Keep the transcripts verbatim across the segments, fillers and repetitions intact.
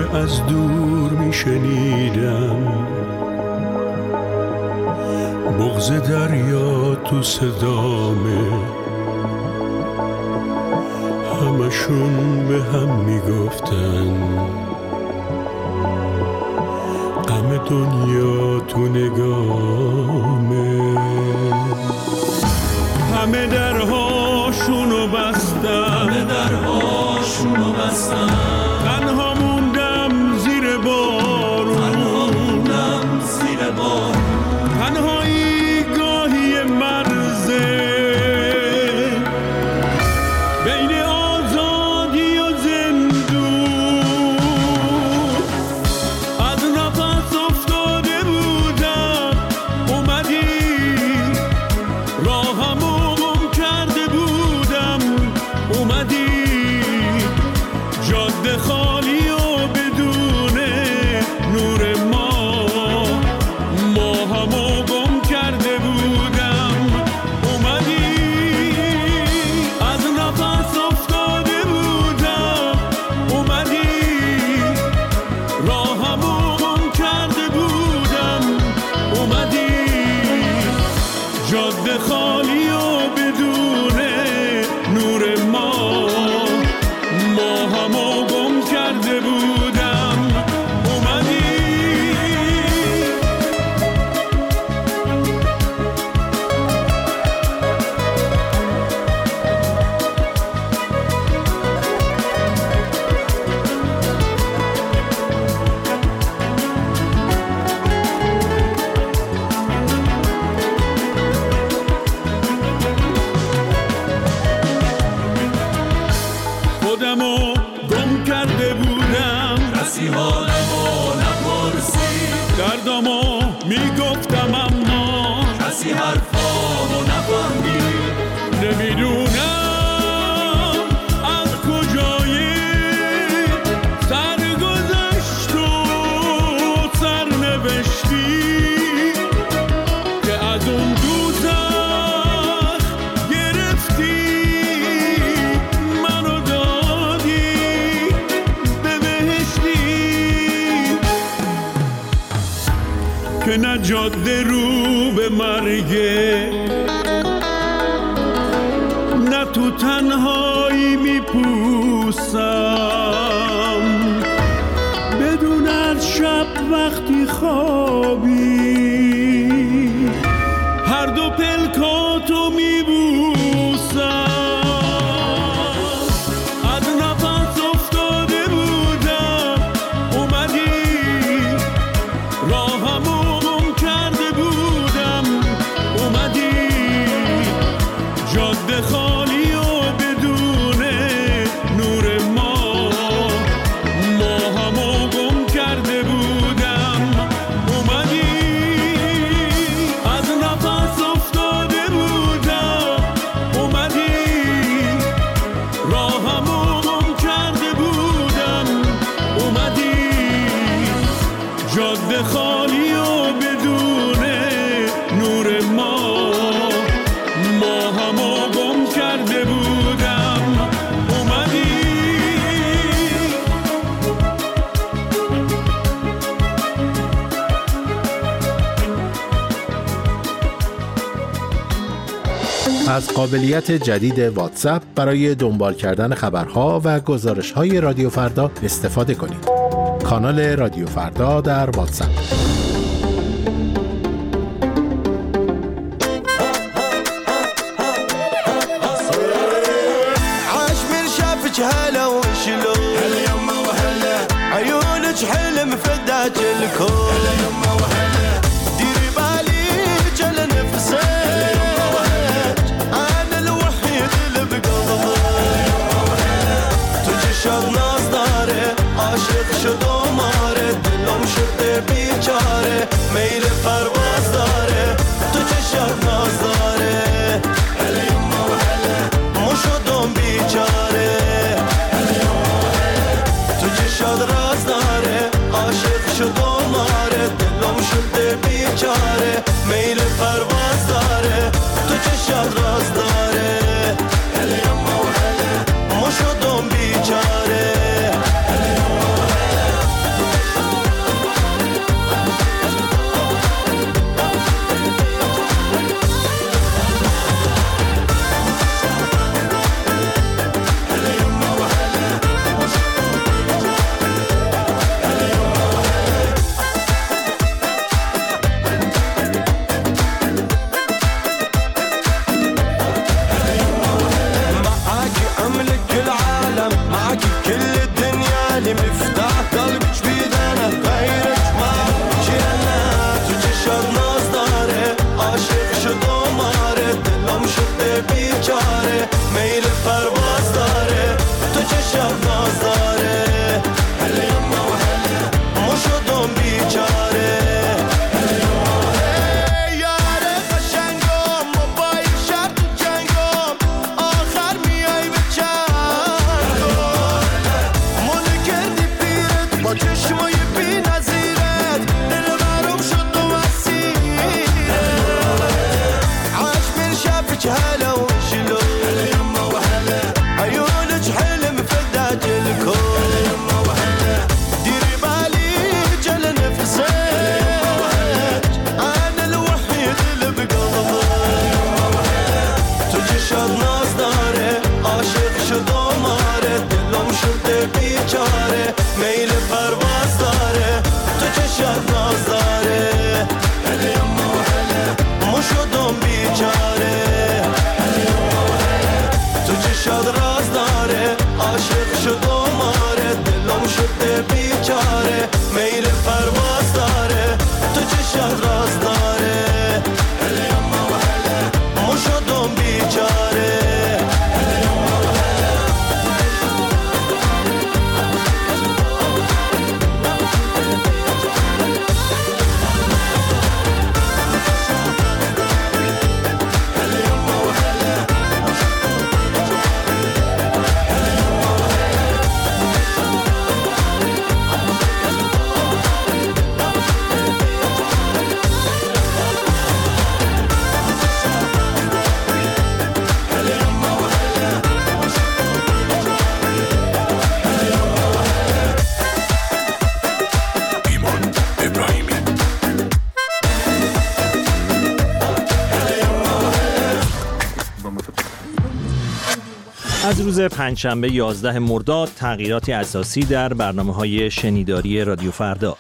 از دور میشنیدم، بغض دریا تو صدامه، همشون به هم میگفتن غم دنیا تو نگامه. همه درهاشونو بستن، همه درهاشونو بستن، تنها موندم زیر بارون، تنها موندم زیر بارون، تنهایی گاهی مرزه بین آزادی و زندون. از نفس افتاده بودم اومدی، راهمو گم کرده بودم اومدی، جاده خالی و بدون نور ما، ما همو گم کرده بودم اومدی. از نفس افتاده بودم اومدی، راهمو گم کرده بودم اومدی، جاده خالی و بدون نور ما، ما همو گم کرده بودم اومدی. خودمو گم کرده بودم، کسی حالمو نپرسید، دردمو میگفتم اما کسی حرفامو نفهمید. نمیدونم از کجای سرگذشت و سرنوشتی که از اون دوزخ گرفتی منو دادی به بهشتی، که نه جاده رو به مرگه، نه تو تنهایی میپوسم، بدون از شب وقتی خوابی هر دو پلکاتو میبوسم. از نفس افتاده بودم اومدی، راهمو گم کرده بودم اومدی، جاده خالی و بدون نور ما، ما همو گم کرده بودم اومدی. از نفس افتاده بودم اومدی، راهمو گم کرده بودم اومدی، جاده خالی و بدون نور ما، ما همو گم کرده بودم اومدی. از قابلیت جدید واتساپ برای دنبال کردن خبرها و گزارش‌های رادیو فردا استفاده کنید. کانال رادیو فردا در واتساپ. عاش من شافك هلا وشلون، هلا يما وهلا، عيونك حلم فداك الكون، هلا يما وهلا، ديري بالك على نفسك، هلا يما وهلا، انا الوحيد اللي بقلبك، هلا يما وهلا، تجشر ناس داره، عاشق شد و ماره، دلم شده بیچاره، میل پرواز داره، تجشر ناز داره، هلا يما وهلا، مو شدم بیچاره، هلا يما وهلا، تجشر راز داره، عاشق شد و ماره، دلم شده بیچاره، میل پرواز داره، تجشر راز داره، هلا يما وهلا، مو شدم بیچاره، هلا يما وهلا. معك كل الدنيا اللي مفتاح قلبك بيدنا غيرك ما جينا تجشر ناس داره عاشق شد و ماره دلم شده بیچاره میل پرواز داره تو چشم ناز داره هله یما و هله مو شدم بیچاره بیچاره میل پرواز داره تو چشم ناز داره هله یما و هله مو شدم بیچاره هله یما و هله تو چشم راز داره عاشق شدم ماره دلم شده بیچاره میل پرواز داره تو چشم راز داره هله یما و هله مو شدم بیچاره از روز پنجشنبه یازده مرداد تغییراتی اساسی در برنامه‌های شنیداری رادیو فردا.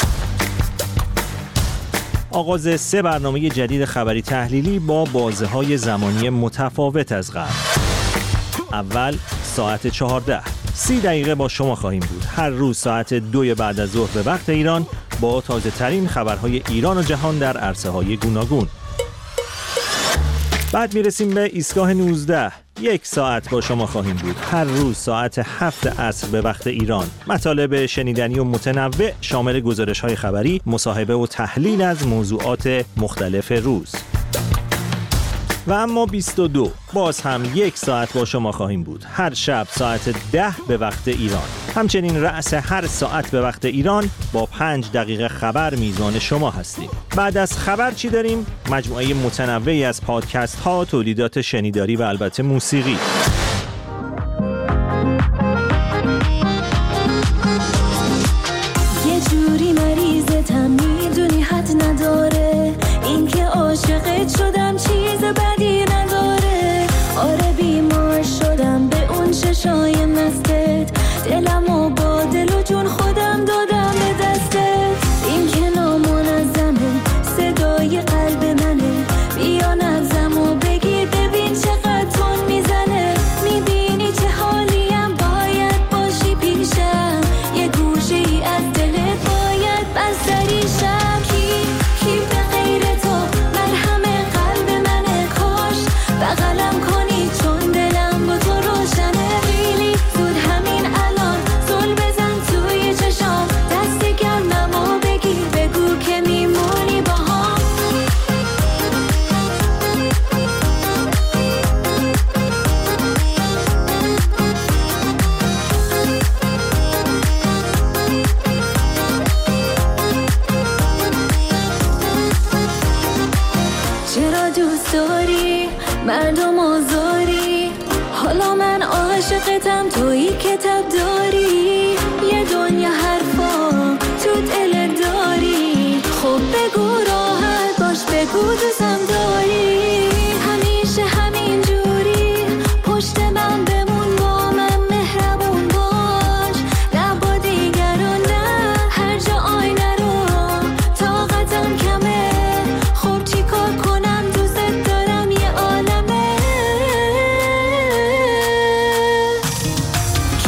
آغاز سه برنامه جدید خبری تحلیلی با بازه‌های زمانی متفاوت از قبل. اول ساعت چهارده، سی دقیقه با شما خواهیم بود. هر روز ساعت دو بعد از ظهر به وقت ایران با تازه ترین خبرهای ایران و جهان در عرصه‌های گوناگون. بعد میرسیم به ایستگاه نوزده. یک ساعت با شما خواهیم بود. هر روز ساعت هفت عصر به وقت ایران. مطالب شنیدنی و متنوع شامل گزارش‌های خبری، مصاحبه و تحلیل از موضوعات مختلف روز. و اما بیست و دو باز هم یک ساعت با شما خواهیم بود. هر شب ساعت ده به وقت ایران. همچنین رأس هر ساعت به وقت ایران با پنج دقیقه خبر میزبان شما هستیم. بعد از خبر چی داریم؟ مجموعه متنوعی از پادکست ها، تولیدات شنیداری و البته موسیقی. یه جوری مریضتم میدونی حد نداره، این که عاشقت شدم چیز بدی نداره. آره بیمار شدم به اون چشای مستت، دلمو با دل و جون خودم دادم به دستت. این که نامنظمه صدای قلب منه، بیا نبضمو بگیر ببین چقدر تون میزنه. میبینی چه حالیم باید باشی پیشم، یه گوشه ای از دلت باید بستریشم. کی کی به غیر تو مرهم قلب منه، کاش بغلم کنی چون دلم با تو روشنه. خیلی زود همین الان زل بزن توی چشام، دست گرممو بگیر بگو که میمونی با هم. چرا دوست داری مردم آزاری، حالا من عاشقتم تویی که تب داری. یه دنیا حرفا تو دل داری، خب بگو راحت باش بگو دوستم داری. همیشه همین جوری پشت من بمون، با من مهربون باش، نه با دیگران نه هر جا آینه رو طاقتم کمه. خب چی کار کنم دوست دارم یه عالمه.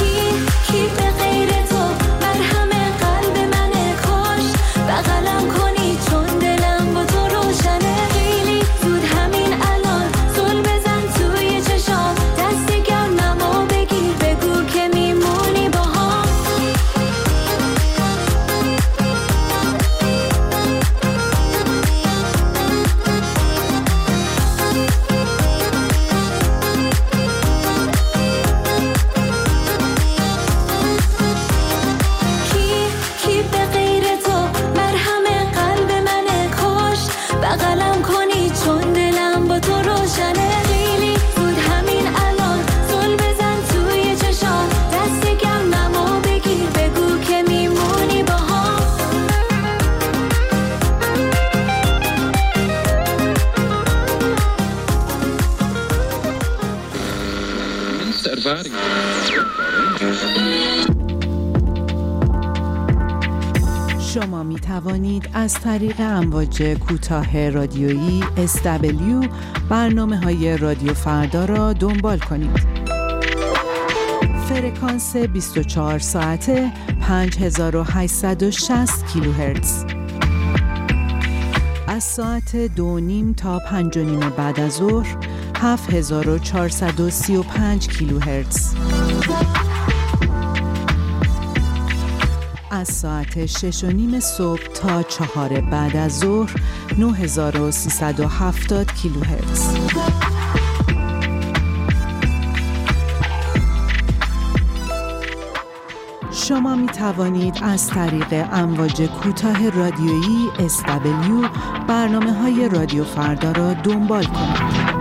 توانید از طریق امواج کوتاه رادیویی اس دبلیو برنامه‌های رادیو فردا را دنبال کنید. فرکانس بیست و چهار ساعته پنج هزار و هشتصد و شصت کیلوهرتز. از ساعت دو نیم تا پنج و نیم بعد از ظهر هفت هزار و چهارصد و سی و پنج کیلوهرتز. از ساعت شش و نیم صبح تا چهار بعد از ظهر نه هزار و سیصد و هفتاد کیلوهرتز. شما می توانید از طریق امواج کوتاه رادیویی اس دبلیو برنامه‌های رادیو فردا را دنبال کنید.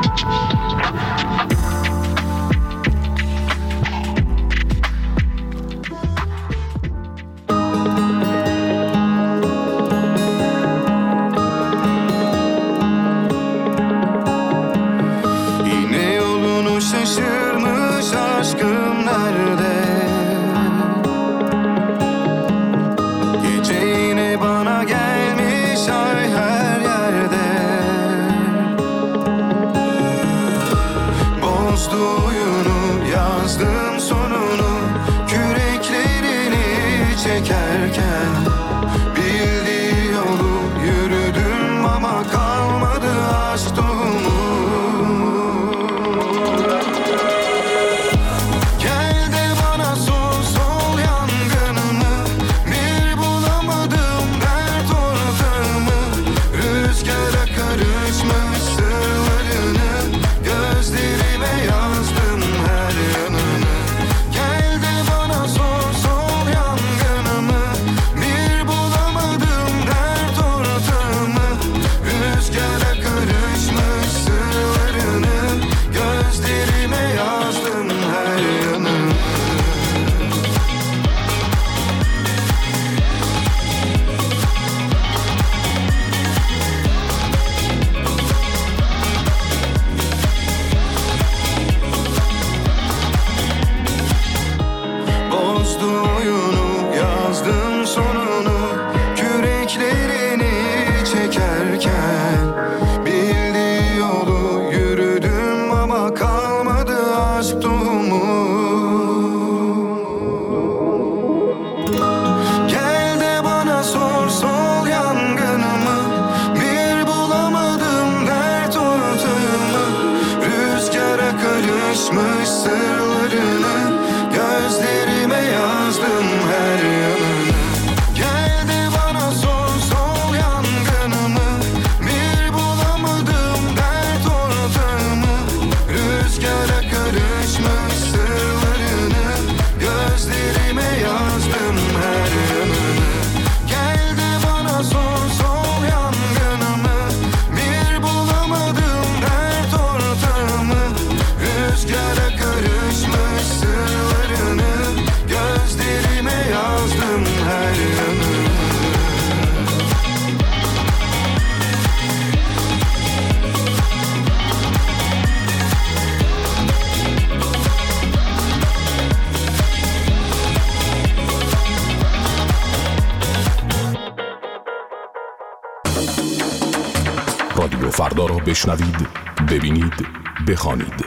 رادیو فردا را بشنوید، ببینید، بخوانید.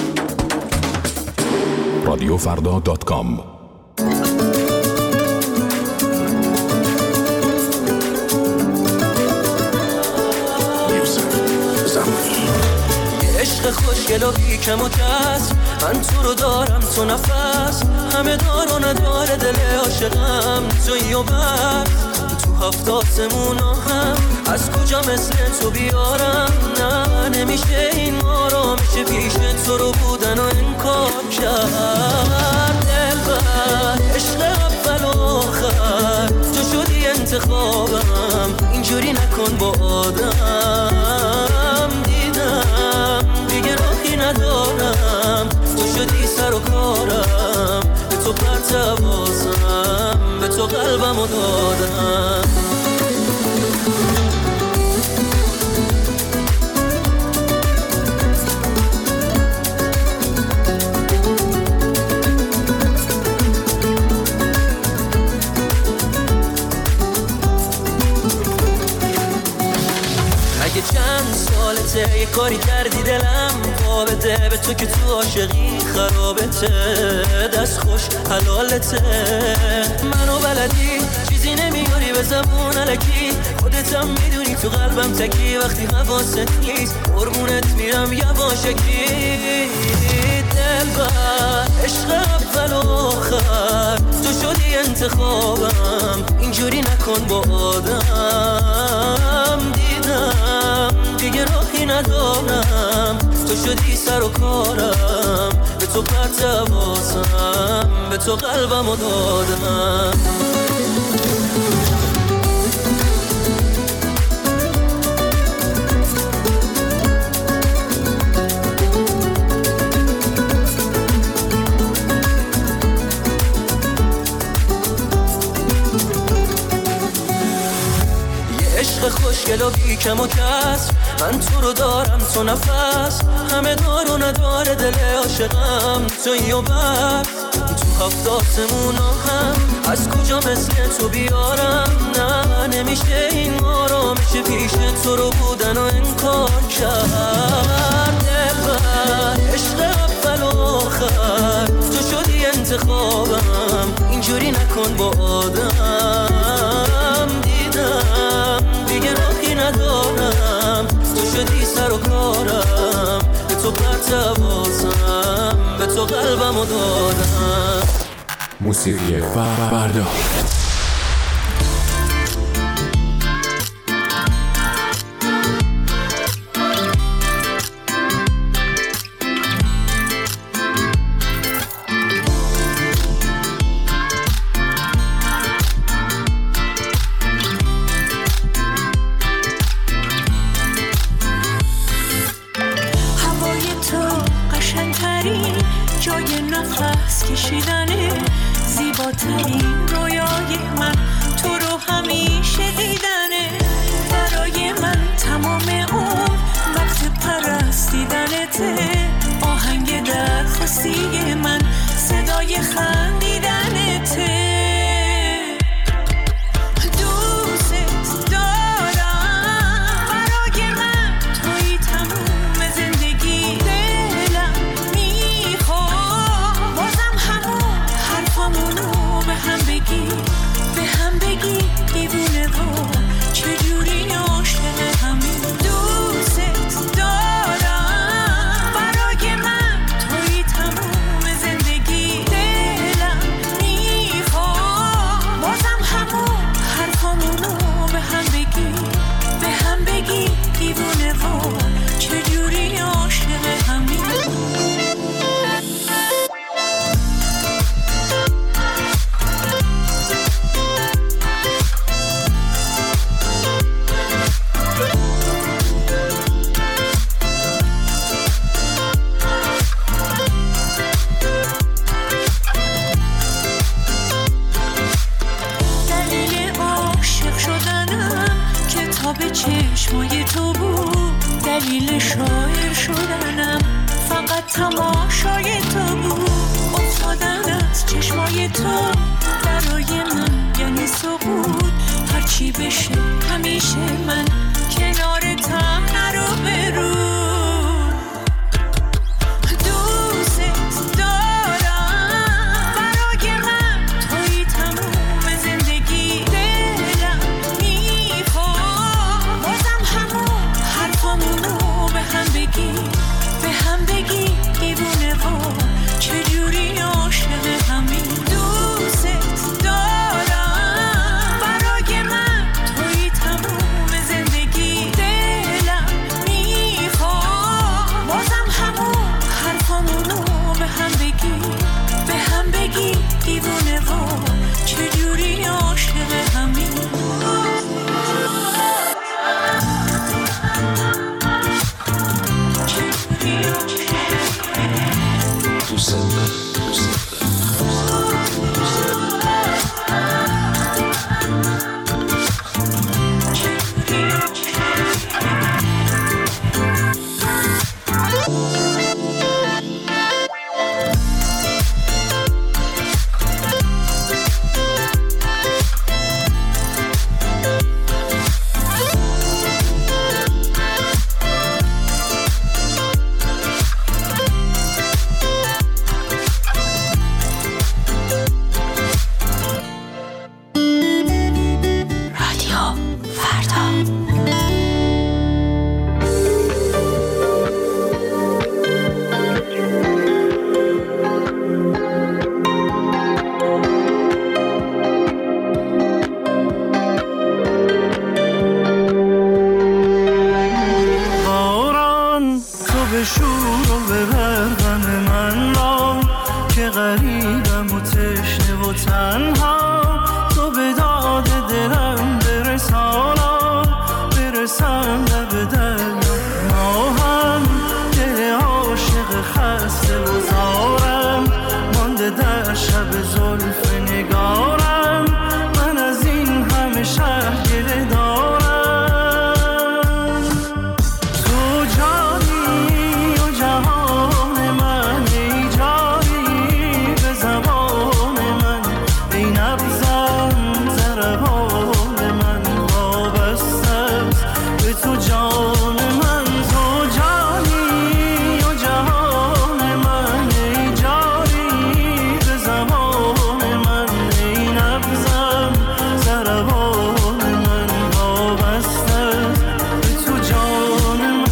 رادیو فردا دات کام. عشق خوشگل و بی کم و کس، من تو رو دارم تو نفس، همه دار و نداره دل عاشقم تویی و بس. تو هفت آسمونا هم از کجا مثل تو بیارم، نه نمیشه این ما رو، میشه پیش تو رو بودن و انکار کرد. دلبر عشق اول و آخر تو شدی انتخابم، اینجوری نکن با آدم. دیدم دیگه راهی ندارم، تو شدی سر و کارم، به تو پرتوازم، به تو قلبمو دادم. نشده یه کاری کردی دلم پا بده به تو که تو عاشقی خرابته دست خوش حلالته منو بلدی چیزی نمیاری به زبون الکی خودتم میدونی تو قلبم تکی وقتی حواست نیست قربونت میرم یواشکی دل بر عشق اول و آخر تو شدی انتخابم اینجوری نکن با آدم دیدم دیگه راهی ندارم تو شدی سر و کارم به تو پرت حواسم به تو قلبم دادم خوشگل و بی کم و کس من تو رو دارم تو نفس همه دار و نداره دل عاشقم تویی و بس تو هفت آسمونا هم از کجا مثل تو بیارم نه نمیشه این آرامش پیش تو رو بودن و انکار کرد دلبر عشق اول و آخر تو شدی انتخابم اینجوری نکن با آدم دیدم دیگه راهی ندارم تو شدی سر و کارم به تو پرت حواسم به تو قلبمو دادم موسیقی فردا کشیدنه زیباترین رویای من تو رو همیشه دیدنه برای من تمام اون وقت پرستیدنته آهنگ درخواستی من صدای خندیدنته چشمای تو بود دلیل شاعر شدنم فقط تماشای تو بود افتادن از چشمای تو برای من یعنی سقوط هرچی بشه همیشه من کنارتم نرو برو به هم بگی دیوونه و چجوری عاشق هم و تنها تو به داد دلم برسانا برسم لب دریا ما هم دل عاشق خسته و زارم مانده در شب زلف نگارم من از این همه شهر گله دارم تو جانی و جهان من ای جاری به زبان من ای نبضم ضربان من وابسته است به تو جان من تو جانی و جهان من ای جاری به زبان من ای نبضم ضربان من وابسته است به تو جان من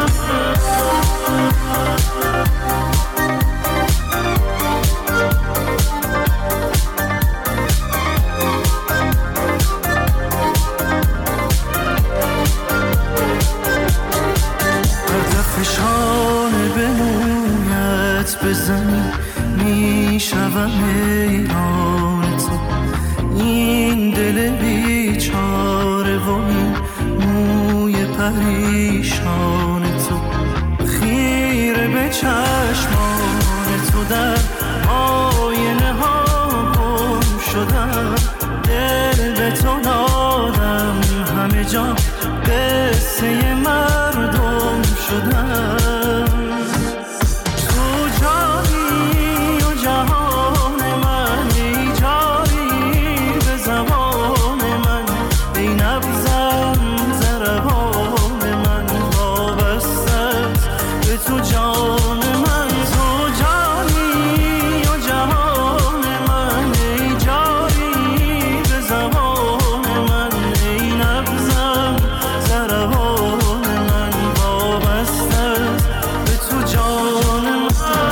فشانه به مویت بزنی میشوم حیران تو این دل بیچاره و این موی پریشان تو خیره به چشمان تو در آینه ها گم شدم دل به تو دادم همه جا قصه مردم شدم تو جانی و جهان من ای جاری به زبان من ای نبضم ضربان من وابسته است به تو جان من تو جانی و جهان من ای جاری به زبان من ای نبضم ضربان من وابسته است به تو جان من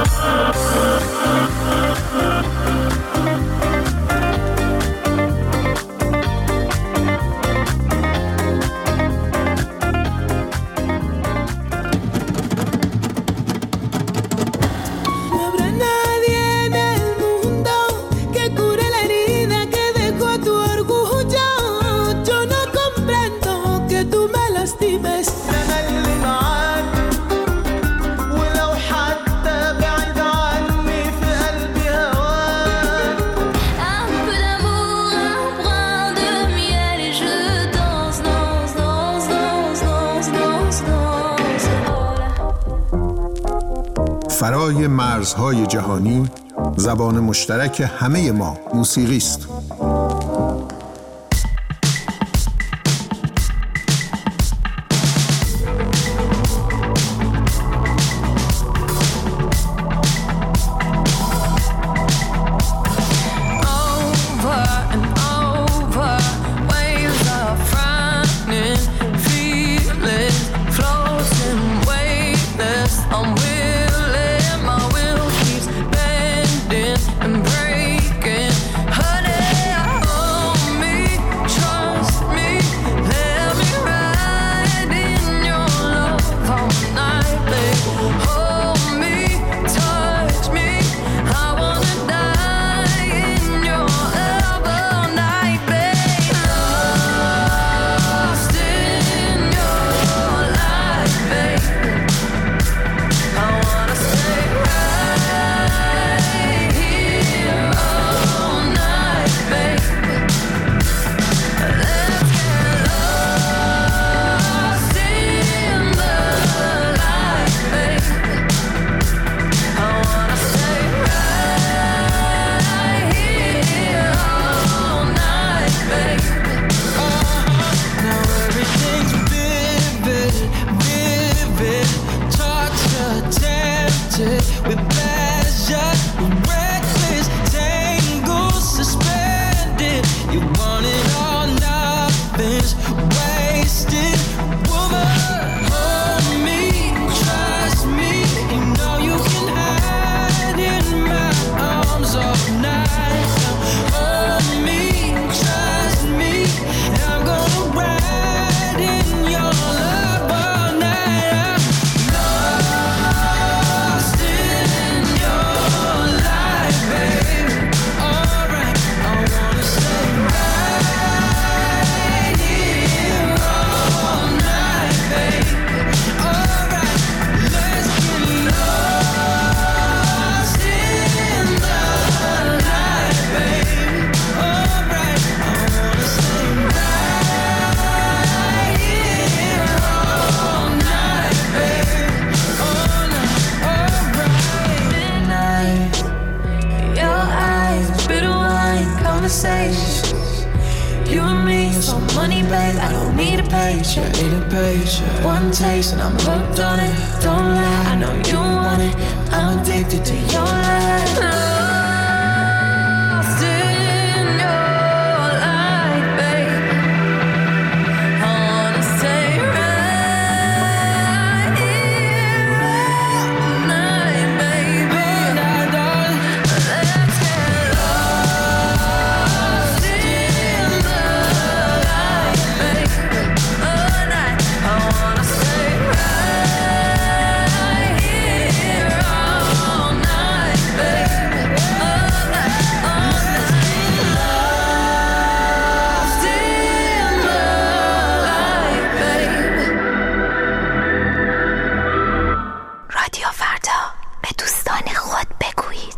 No habrá nadie en el mundo que cure la herida que dejó tu orgullo. Yo no comprendo que tú me lastimes. أنا اللي معاك ولو حتى بعيد عني في قلبي هواك Un peu d'amour, un brin de miel et je danse, danse, danse, danse, danse, danse, danse. فرای مرزهای جهانی زبان مشترک همه ما موسیقی است. Over and over, waves are frightening, feelings floating weightless, unwilling, my will keeps bending and breaking, hurting. conversation. You and me, so money, babe. I don't need a paycheck. Need a paycheck. One taste and I'm hooked on it. Don't lie, I know you want it. I'm addicted to your light. Lost in your light, babe. I wanna stay right here all night, baby. Let's get lost in the light, babe. All night, I wanna stay right here all night, baby. All night, all night. Lost in the light, babe. رادیو فردا، به دوستان خود بگویید.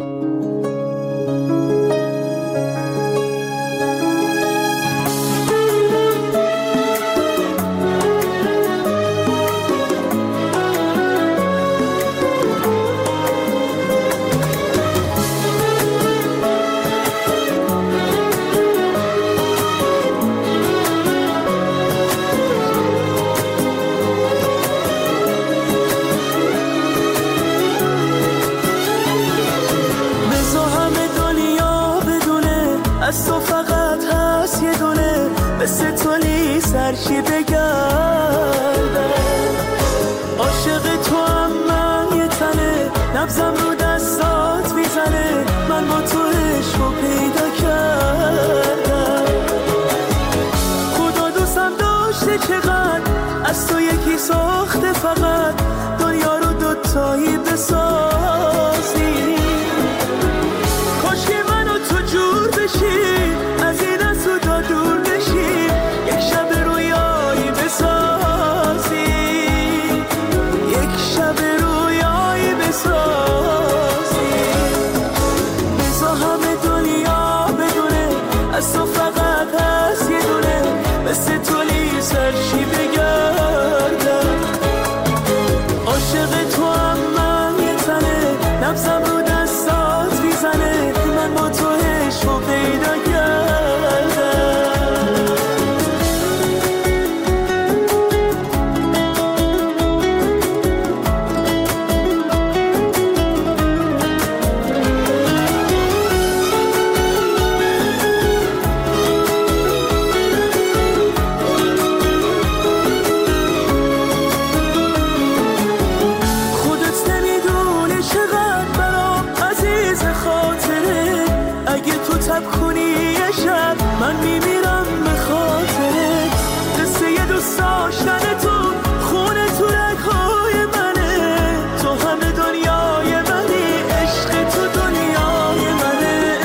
بذار همه دنیا بدونه از تو فقط هست یه دونه، مثل تولی سرشی بگردم. عاشق تو هم من یه تنه، نبزم رو دستات میزنه. من با تو عشقو پیدا کردم. خدا دوستم داشته چقدر از تو یکی ساخته، فقط دنیا رو دوتایی بسازی. کاش که من و تو جور بشیم، از این از تو تا دور بشیم، یک شب رویایی بسازی، یک شب رویایی بسازی. بذار همه دنیا بدونه از تو فقط هست یه دونه، مثل تولی سرشی بگردم. عاشق تو هم من یه تنه، نبزم رو دستات میزنه. من با تو عشقو پیدا کردم. خودت نمیدونی چقدر برام عزیز خاطره. اگه تو تب کنی یه شب، من میمیرم به خاطرت. قصه یه دوست داشتن تو، خونه تو رگ‌های منه. تو همه دنیای منی، عشق تو دنیای منه.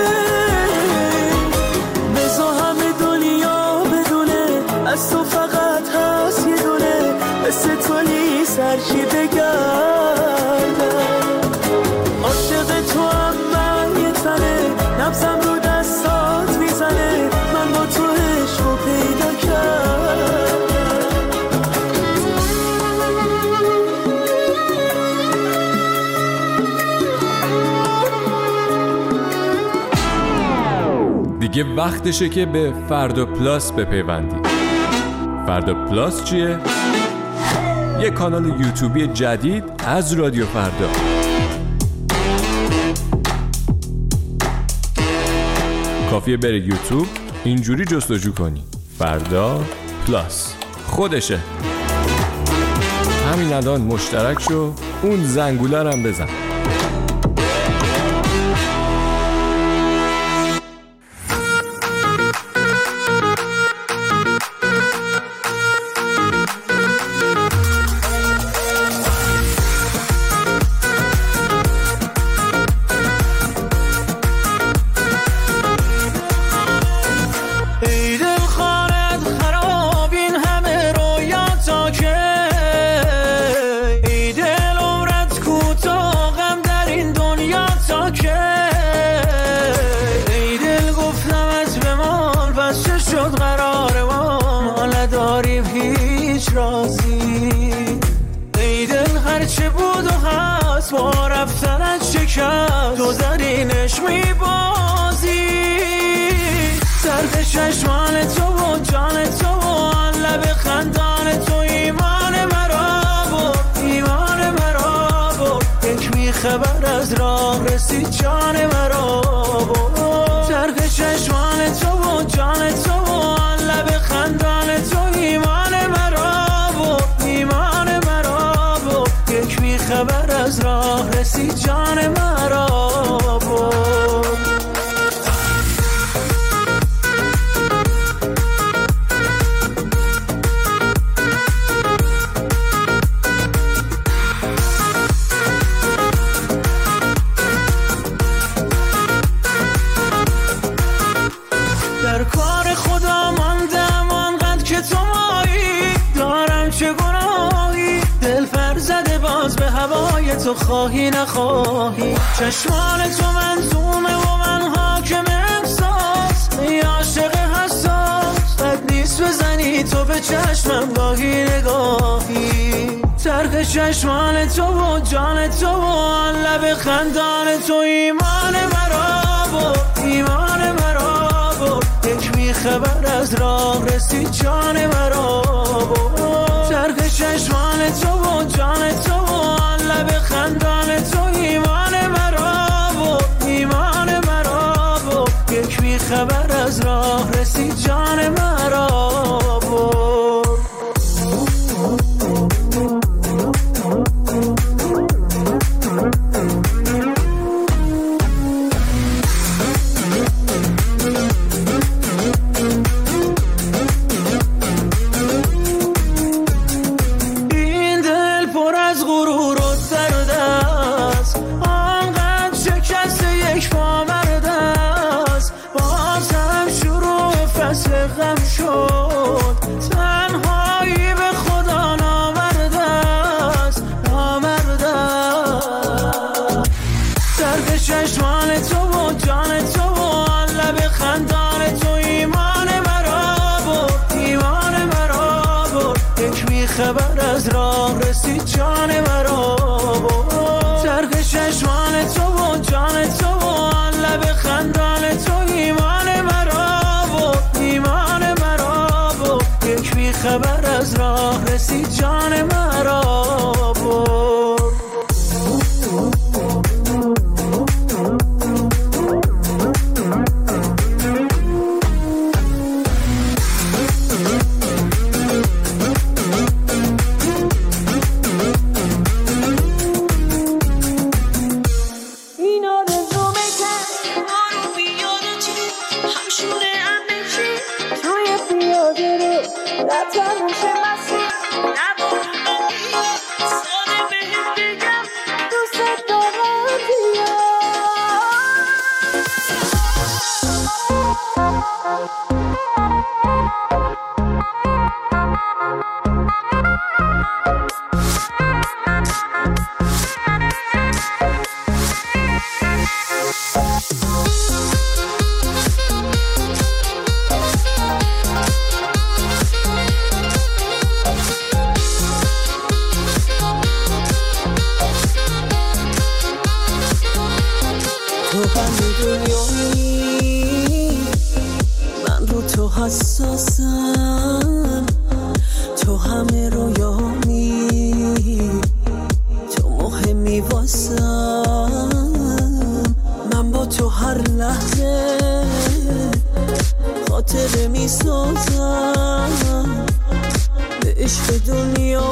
بذار همه دنیا بدونه از تو فقط هست یه دونه، مثل تولی سرشی بگردم. عاشق تو هم من یه تنه، نبزم رو دستات میزنه. من با تو عشقو پیدا کردم. دیگه وقتشه که به فردا پلاس بپیوندید. فردا پلاس چیه؟ یه کانال یوتیوبی جدید از رادیو فردا. کافیه بری یوتیوب، اینجوری جستجو کنی فردا پلاس، خودشه. همین الان مشترک شو، اون زنگوله رو هم بزن. ای دل خانت خراب این همه رویاتا که، ای دل عمرت کوتاه غم در این دنیا تا که. ای دل گفتم از بمان پس چه شد قرار ما، ما نداریم هیچ رازی. ای دل هرچه بود و هست با رفتنت شکست، تو زرینش میبازی. چشمان تو و جان تو و آن لب خندان تو ایمان مرا بود، ایمان مرا بود. یک میخبر از راه رسید جان مرا بود. چرخ چشمان تو و جان تو و آن لب خندان تو ایمان مرا بود، ایمان مرا بود. یک میخبر از راه رسید جان مرا بود. در کار خدا ماندم آنقدر که تو مایی، دارم چه گناهی دل پر زده باز به هوای تو، خواهی نخواهی. چشمان تو منظومه و من حاکم احساس، ای عاشق حساس بد نیست بزنی تو به چشمم گاهی نگاهی. چرخ چشمان تو و جان تو و آن لب خندان تو ایمان مرا بود، ایمان مرا بود. یک میخبر از راه رسید جان مرا بود. چرخ چشمان تو و جان تو و آن لب خندان تو ایمان مرا بود، ایمان مرا بود. یک میخبر از راه رسید جان مرا بود. غم شد تنهایی به خدا نامرده است، نامرده. درد چشمان تو و جان تو و آن لب خندان تو ایمان مرا بود، ایمان مرا بود. یک میخبر از راه رسید جان مرا بود. درد چشمان تو و جان تو و آن لب خندان تو ایمان مرا بود، ایمان مرا بود. یک میخبر از راه رسید جان مرا بود. حساسم، تو همه رویامی، تو مهمی واسم. من با تو هر لحظه خاطره می سازم، به عشق دنیا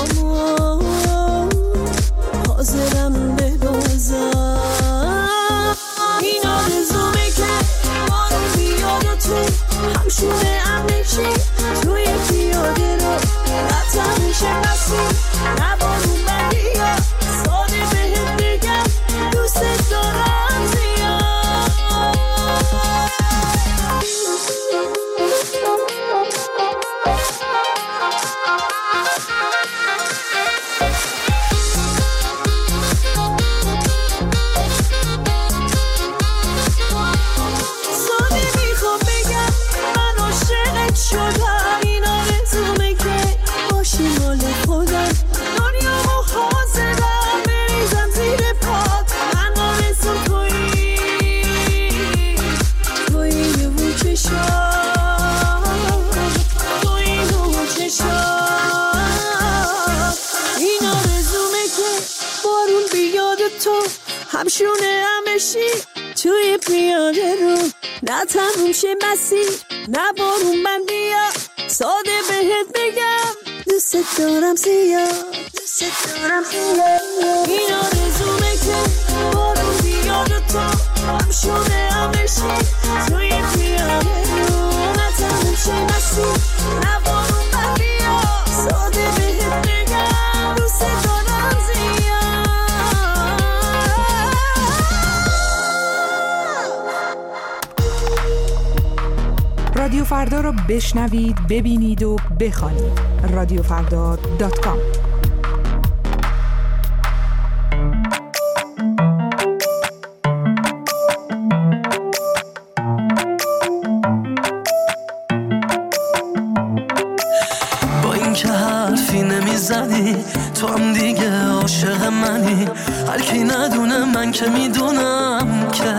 حاضرم ببازم. این آرزومه که ما رو بیاد و تو همشونه هم نشی، توی پیاده رو قطع میشه مسیر، نبارون بدی ها ساده بهت بگم دوست دارم زیاد. همشونه همشی توی پیاده رو، نه تموم شه مسیر نه بارون من بیا، ساده بهت بگم دوست دارم زیاد، دوست دارم زیاد. این آرزومه که بارون بیاد و تو همشونه همشی توی پیاده رو، نه تموم شه مسیر نه بارون من بیا، ساده بهت بگم دوست دارم زیاد. رادیو فردا رو بشنوید، ببینید و بخوانید. رادیو فردا دات کام. با این که حرفی نمیزنی تو هم دیگه عاشق منی، هر کی ندونه من که میدونم که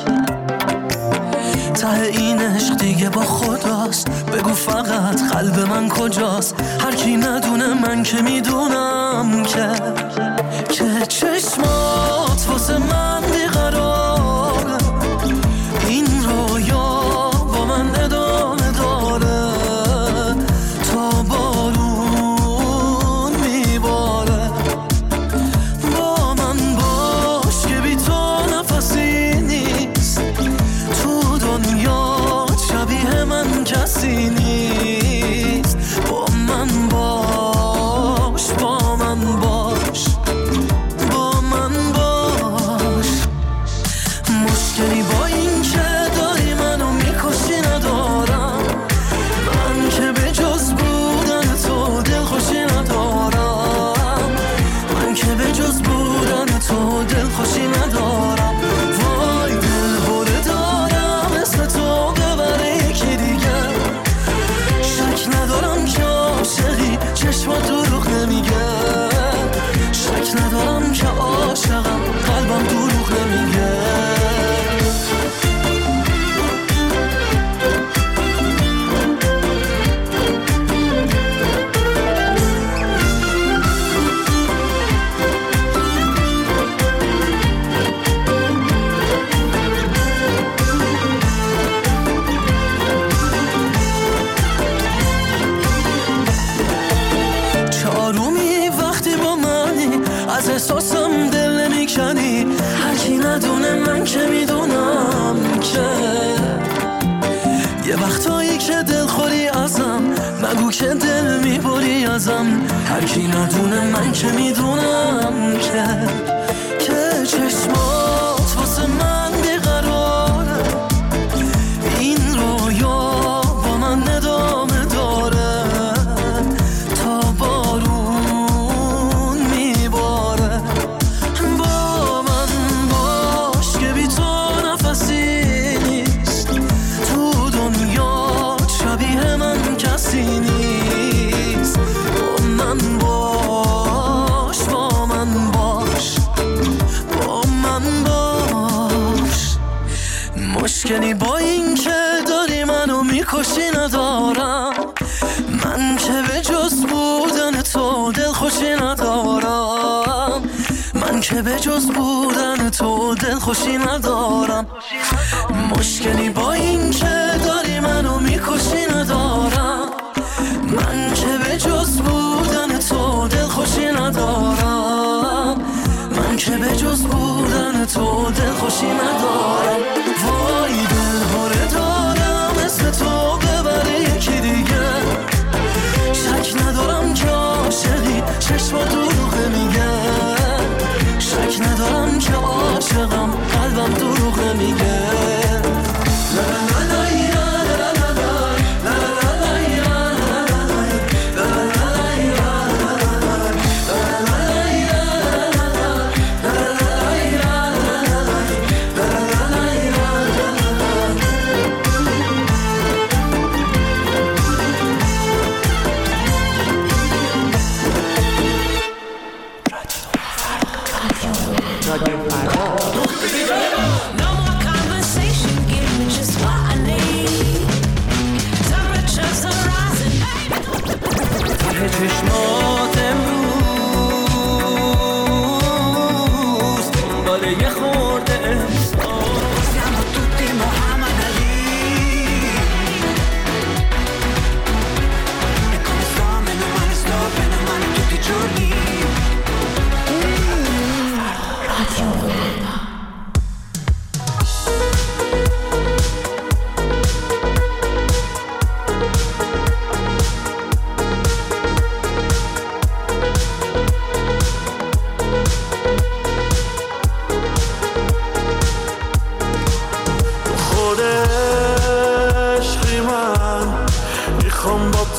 ته این عشق دیگه با خداست، بگو فقط قلب من کجاست، هر کی ندونه من که میدونم که که چشمات واسه من بیقراره، این رویا با من ادامه داره تا بارون میباره، با من باش که بی تو نفسی نیست، تو دنیا شبیه من کسی نیست، با من باش با من باش با من باش. مشکلی با این که داری منو میکشی ندارم، من که به جز بودن تو دلخوشی ندارم، من که به جز بودن تو دلخوشی ندارم. وای دل بره دارم اسم تو ببره یکی دیگه، شک ندارم که عاشقی چشمات دروغ نمیگه، شک ندارم که عاشقم قلبم دروغ نمیگه. چارومی وقتی با منی از احساسم دل نمیکنی، هر کی ندونه من که میدونم که یه وقتایی که دل خوری ازم نگو که دل میبری ازم، هر کی ندونه من که میدونم که که چشمات واسه من بیقراره، این رویا با من ادامه داره تا بارون میباره، با من باش که بی تو نفسی نیست، تو دنیا شبیه من کسی نیست، با من باش با من باش با من باش. مشکلی با این که داری منو میکشی ندارم، من که به جز بودن تو دلخوشی ندارم، من که به جز بودن تو دلخوشی ندارم. مشکلی با این که داری منو میکشی ندارم، من که به جز بودن تو دلخوشی ندارم، من که به جز بودن تو دلخوشی ندارم. وای دل بره دارم اسم تو ببره یکی دیگه، شک ندارم که عاشقی چشما دروغ میگه، شک ندارم که عاشقم قلبم دروغ میگه.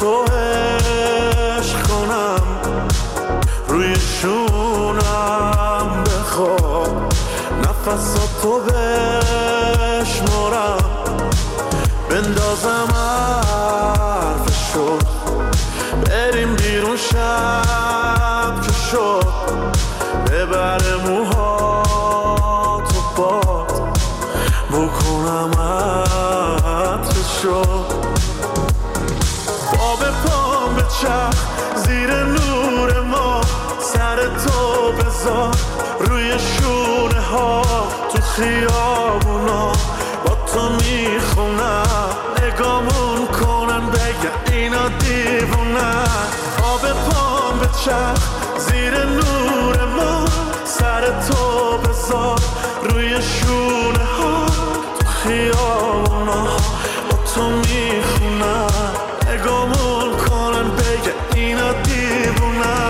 تو عشق کنم، روی شونم بخواب، نفساتو بشمارم، بندازم حرف شد، بریم بیرون شب که شد، ببره موها تو باد، بکنم عطر شد، باب پام به چرخ زیر نور ما، سر تو بذار روی شونه ها، تو خیابونا با تو میخونم، نگامون کنن بگن اینا دیوونن، آب پام به چرخ زیر نور ما، سر تو بذار روی شونه ها، تو خیابونا با تو میخونن، نگامون کنن بگن اینا دیوونن.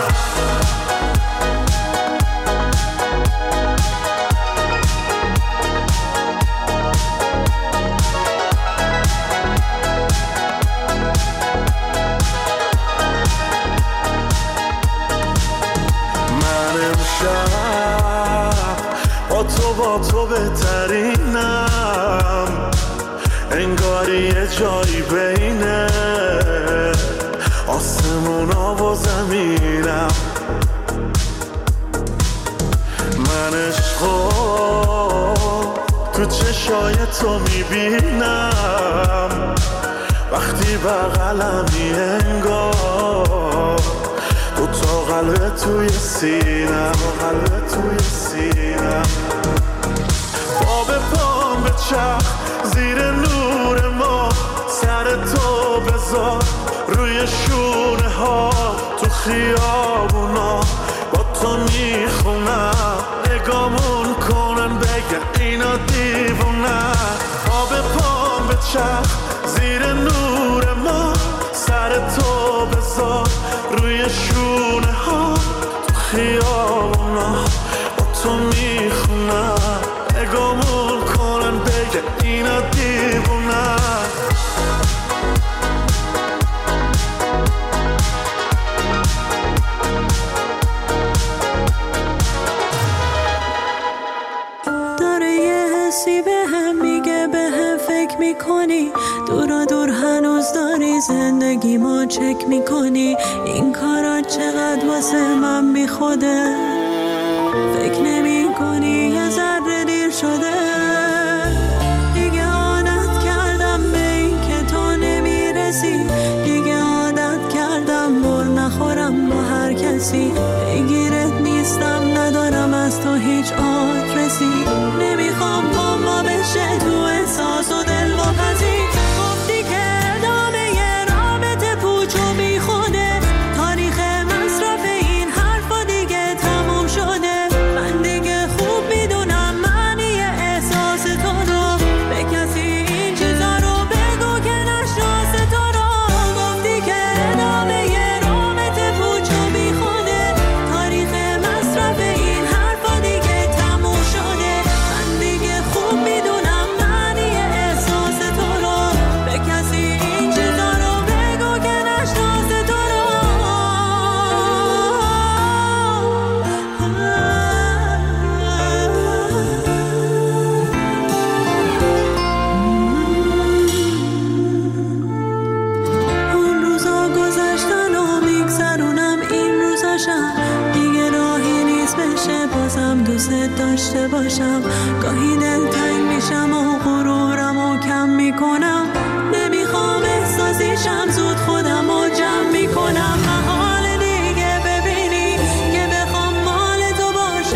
با تو با تو بهترینم، انگاری یه جایی بینه آسمونا و زمینم، من عشقو تو چشای تو میبینم، وقتی بغلمی انگار دو تا قلب توی سینم، قلب توی سینم، باب پام به چرخ زیر نور ما، سر تو بذار روی شونه ها، تو خیابونا با تو میخونم، نگامون کنن بگن اینا دیوونن، باب پام به چرخ زیر نور ما، سر تو بذار روی شونه ها، تو خیابونا با تو میخونم، نگامون کنن بگن اینا دیوونن. داره یه حسی به هم میگه، به هم فکر میکنی، دورا دور هنوز داری زندگی ما چک میکنی، این کارا چقدر واسه من بی خوده، فکر نمی کنی یه ذره دیر شده، دیگه عادت کردم به این که تو نمیرسی، دیگه عادت کردم بر نخورم با هر کسی، بگیرت نیستم ندارم از تو هیچ آدرسی، نمیخوام پاما بشه تو احساس و دل واپسی، گفتی که ادامه یه رابطه پوچ و بی خوده، تاریخ مصرف این حرفا دیگه تموم شده، من دیگه خوب میدونم معنی احساس تو رو، به کسی این چیزا رو بگو که نشناس تو رو، گفتی که ادامه یه رابطه پوچ و بی خوده، تاریخ مصرف این حرفا دیگه تموم شده، من دیگه خوب میدونم معنی احساس تو رو، به کسی این چیزا رو بگو که نشناس تو رو. اون روزا گذشتن و میگذرونم این روزاشم، دیگه راهی نیست بشه بازم دوست داشته باشم، گاهی دلتنگ میشم و غرورم و کم میکنم، نمیخوام احساسیشم زود خودم و جمع میکنم، محال دیگه ببینی که بخوام مال تو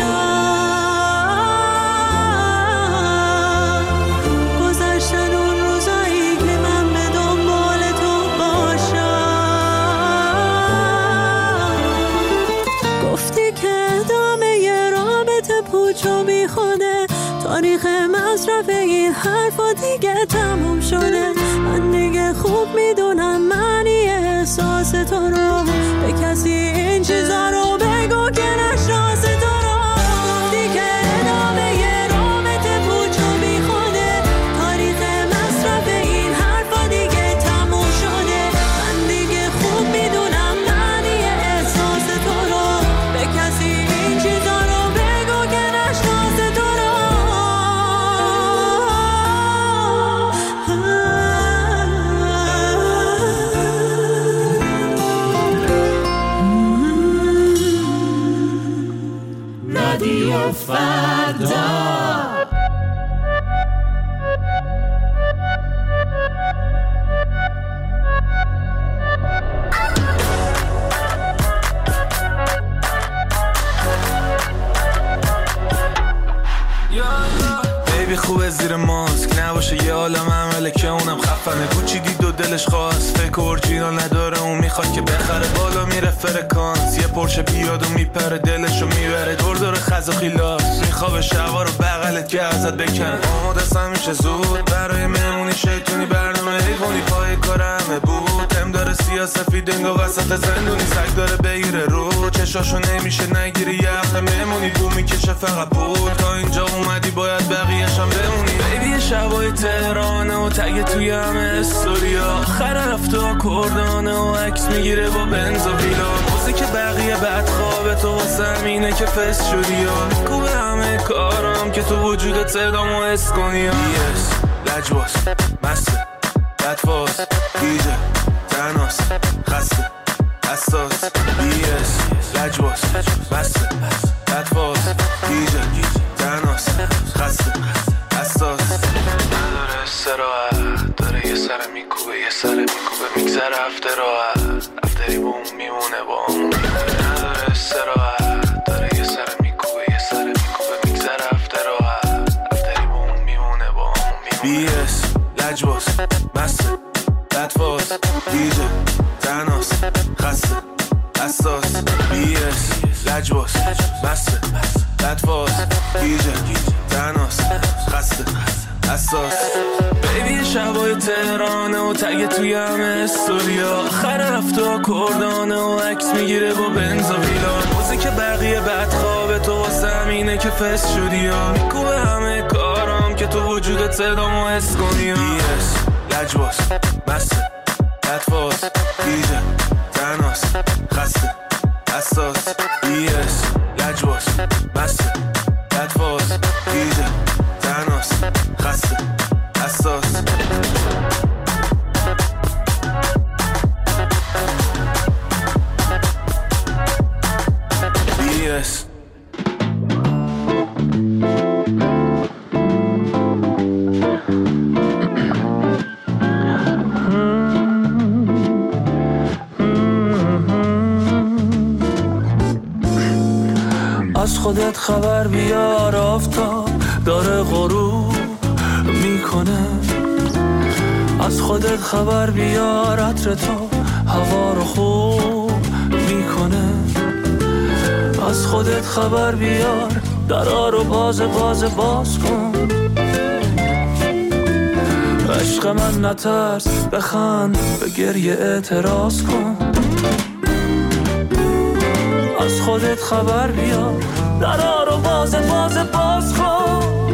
باشم، گذشتن اون روزایی که من به دنبال تو باشم، گفتی که ادامه یه رابطه پوچ و بی خوده، تاریخ مصرف این حرفا دیگه تموم شده، من دیگه خوب میدونم معنی احساس تو رو، به کسی این چیزا رو بگو که نشناس تو رو، گفتی که ادامه یه رابطه پوچ و بی خوده، تاریخ مصرف این حرفا دیگه تموم شده، من زیر ماسک نباشه یه عالم عمله که اونم خفنه کوچی دید و دلش خواست فکر اورجینال نداره اون میخواد که بخره بالا میره فرکانس یه پرشه بیاد و میپره دلشو میبره دور دور خز و خیلاس میخوابه شبا رو بغلت که ازت بکنه آماده است میشه زود برای مهمونی شیطونی برنامه حیوانی پای کار همه بود هم داره سیاسفید انگا وسط زندونی سگ داره بگیره رو چشاشو نمیشه نگیری یه هفته مهمونی بو میکشه فقط بود تا اینجا اومدی باید بقیه‌شم بمونی بیبی شبای تهرانه و تگ توی همه استوریا آخر رفته آکوردانه و عکس میگیره با بنز و ویلا موزیک بقیه بعد خوابه تو واسه همینه که فست شدی یا کوبه همه کارم که تو وجودت صدامو حس کنی یا بیس لجباس مسته بدفاز دیجه تناس خسته حساس بیس لجباس مسته بدفاز دیجه تناس خسته حساس نداره استراحت داره یه سر میکوبه یه سر میکوبه میگذره هفته راحت هفتری با اون میمونه با اون میمونه نداره استراحت داره یه سر میکوبه یه سر میکوبه میگذره هفته راحت هفتری با اون میمونه با اون میمونه بی اس لجباس مسته بدفاز دیجه تناس خسته حساس بی اس لجباس مسته بدفاز دیجه تناس خسته حساس بیبی شبای تهرانه و تگ توی همه استوریا آخر رفته آکوردانه و عکس میگیره با بنز و ویلا موزیک بقیه بعد خوابه تو واسه همینه که فست شدی یا میکوبه همه کارم که تو وجودت صدامو حس کنی بی اس لجباس مسته بدفاز دیجه تناس خسته حساس بی اس لجباس مسته بدفاز دیجه تناس خسته حساس بی اس از خودت خبر بیار آفتاب داره غروب میکنه از خودت خبر بیار عطر تو هوا رو خوب میکنه از خودت خبر بیار درا رو باز باز باز کن عشق من نترس بخند به گریه اعتراض کن از خودت خبر بیار درا رو باز باز باز کن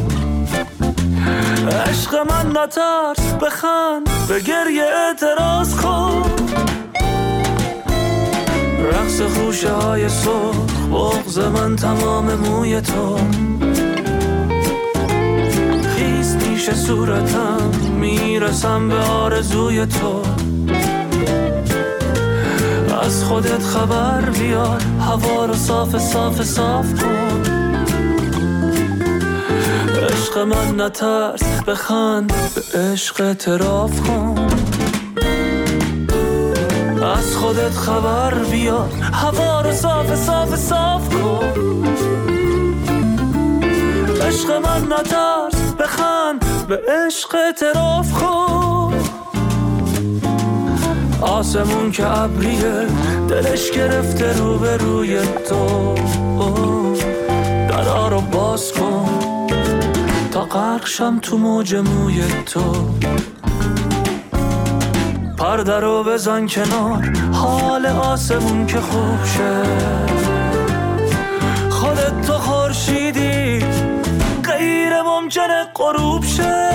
عشق من نترس بخند به گریه اعتراض کن رقص خوشه های سرخ بغض من تمام موی تو خیز پیش صورتم میرسم به آرزوی تو از خودت خبر بیار هوا رو صاف صاف صاف کن عشق من نترس بخند به عشق اعتراف کن از خودت خبر بیار هوا رو صاف صاف صاف کن عشق من نترس بخند به عشق اعتراف کن آسمون که ابریه دلش گرفته رو به روی تو درا رو باز کن تا غرق شم تو موج موی تو پرده رو بزن کنار حال آسمون که خوب شه خودت تو خورشیدی غیر ممکنه غروب شه